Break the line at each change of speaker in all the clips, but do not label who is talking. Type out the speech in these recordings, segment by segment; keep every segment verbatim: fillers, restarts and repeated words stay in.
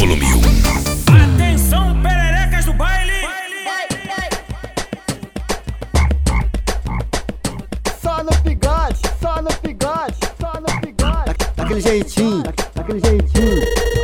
volume um.
Atenção, pererecas do baile.
Só no bigode, só no bigode, só no bigode. Daquele jeitinho, daquele jeitinho.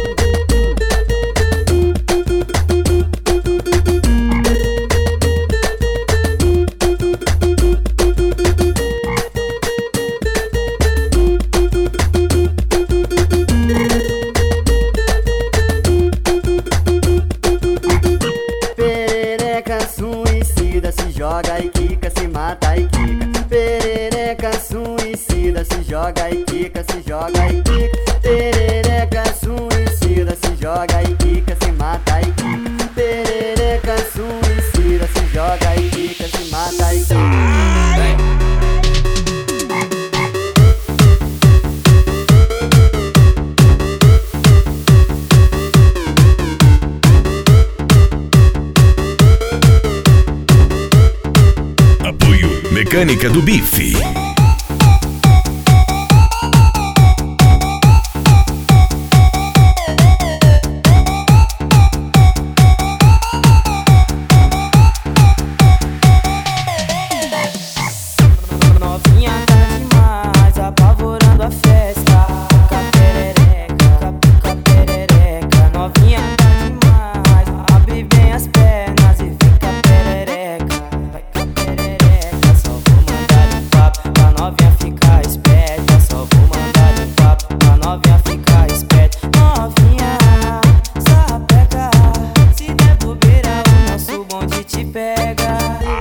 Perereca suicida, se joga e quica, se mata e quica. Perereca suicida, se joga e quica, se joga e quica. Perereca suicida, se joga e quica, se mata e quica. Perereca suicida, se joga e quica, se mata e quica.
Mecânica do Bife.
Novinha tá demais, apavorando a festa. Pica perereca, pica perereca. Novinha tá demais, abre bem as pernas e fica perereca. Vai com perereca, só vou mandar de papo pra novinha ficar esperta. Só vou mandar de papo pra novinha ficar esperta. Novinha, sapeca, se der bobeira o nosso bonde te pega.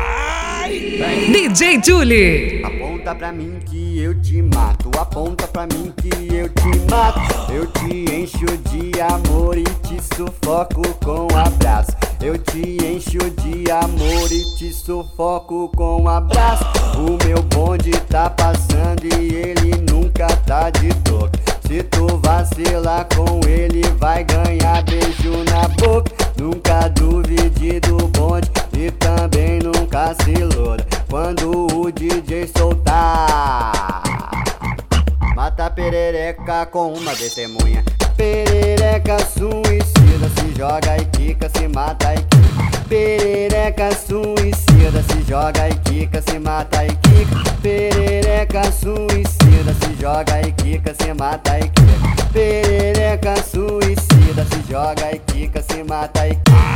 D J Julie.
Aponta pra mim que eu te mato, aponta pra mim que eu te mato. Eu te encho de amor e te sufoco com um abraço. Eu te encho de amor e te sufoco com um abraço. O meu bonde tá passando e ele nunca tá de toque. Se tu vacilar com ele, vai ganhar beijo na boca. Nunca duvide do bonde e também nunca se iluda. Quando o D J soltar, mata a perereca com uma testemunha. Perereca suicida, se joga e quica, se mata e quica. Perereca suicida, se joga e quica, se mata e quica. Perereca suicida, se joga e quica, se mata e quica. Perereca suicida, se joga e quica, se mata e quica.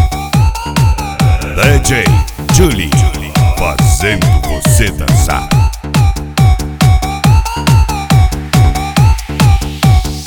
D J Julie, fazendo você dançar.